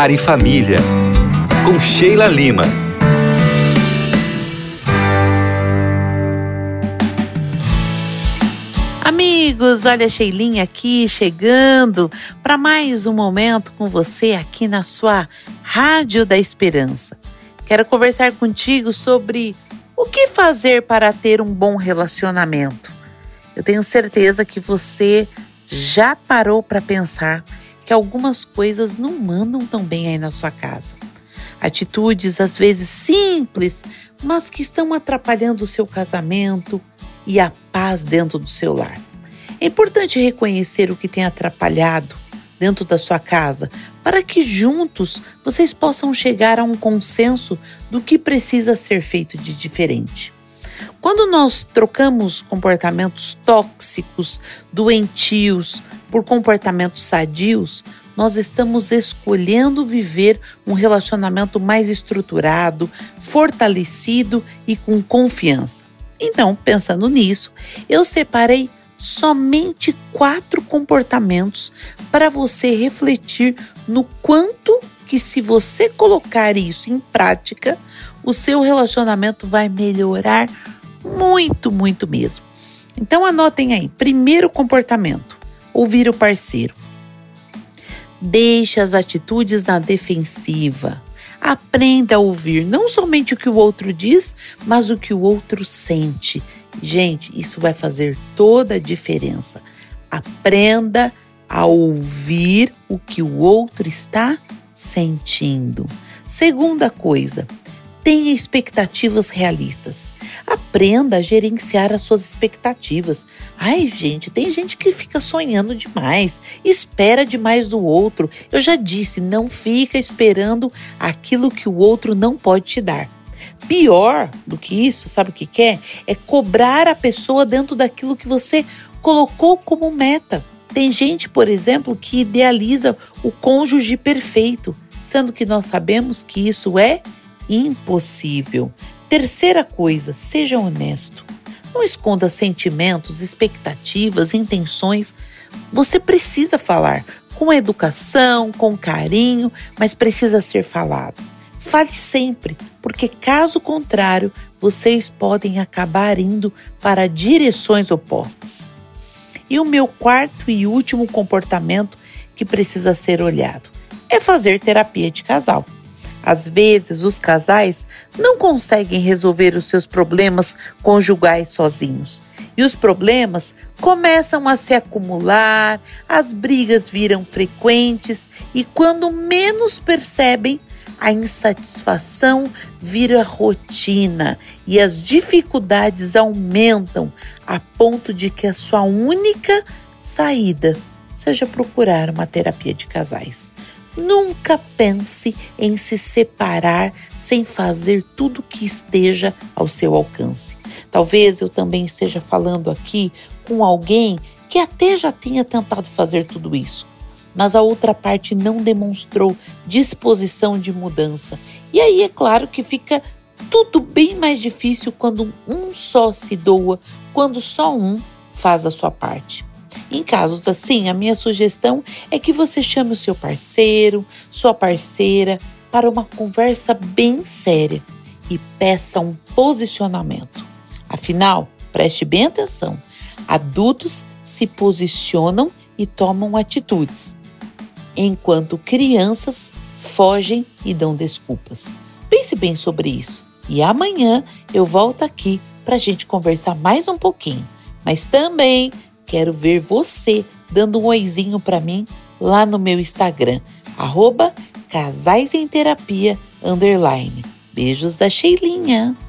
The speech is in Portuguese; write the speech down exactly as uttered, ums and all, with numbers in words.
Lar e Família, com Sheila Lima. Amigos, olha a Sheilinha aqui chegando para mais um momento com você aqui na sua Rádio da Esperança. Quero conversar contigo sobre o que fazer para ter um bom relacionamento. Eu tenho certeza que você já parou para pensar que algumas coisas não mandam tão bem aí na sua casa. Atitudes às vezes simples, mas que estão atrapalhando o seu casamento e a paz dentro do seu lar. É importante reconhecer o que tem atrapalhado dentro da sua casa para que juntos vocês possam chegar a um consenso do que precisa ser feito de diferente. Quando nós trocamos comportamentos tóxicos, doentios, por comportamentos sadios, nós estamos escolhendo viver um relacionamento mais estruturado, fortalecido e com confiança. Então, pensando nisso, eu separei somente quatro comportamentos para você refletir no quanto que, se você colocar isso em prática, o seu relacionamento vai melhorar muito, muito mesmo. Então, anotem aí. Primeiro comportamento: ouvir o parceiro. Deixe as atitudes na defensiva. Aprenda a ouvir não somente o que o outro diz, mas o que o outro sente. Gente, isso vai fazer toda a diferença. Aprenda a ouvir o que o outro está sentindo. Segunda coisa: tenha expectativas realistas. Aprenda a gerenciar as suas expectativas. Ai, gente, tem gente que fica sonhando demais, espera demais do outro. Eu já disse, não fica esperando aquilo que o outro não pode te dar. Pior do que isso, sabe o que que é? É cobrar a pessoa dentro daquilo que você colocou como meta. Tem gente, por exemplo, que idealiza o cônjuge perfeito, sendo que nós sabemos que isso é impossível. Terceira coisa: seja honesto. Não esconda sentimentos, expectativas, intenções. Você precisa falar com educação, com carinho, mas precisa ser falado. Fale sempre, porque caso contrário, vocês podem acabar indo para direções opostas. E o meu quarto e último comportamento que precisa ser olhado é fazer terapia de casal. Às vezes, os casais não conseguem resolver os seus problemas conjugais sozinhos. E os problemas começam a se acumular, as brigas viram frequentes e, quando menos percebem, a insatisfação vira rotina e as dificuldades aumentam a ponto de que a sua única saída seja procurar uma terapia de casais. Nunca pense em se separar sem fazer tudo que esteja ao seu alcance. Talvez eu também esteja falando aqui com alguém que até já tenha tentado fazer tudo isso, mas a outra parte não demonstrou disposição de mudança. E aí é claro que fica tudo bem mais difícil quando um só se doa, quando só um faz a sua parte. Em casos assim, a minha sugestão é que você chame o seu parceiro, sua parceira, para uma conversa bem séria e peça um posicionamento. Afinal, preste bem atenção, adultos se posicionam e tomam atitudes, enquanto crianças fogem e dão desculpas. Pense bem sobre isso. E amanhã eu volto aqui para a gente conversar mais um pouquinho. Mas também quero ver você dando um oizinho para mim lá no meu Instagram, arroba Casais em Terapia, underline. Beijos da Sheilinha.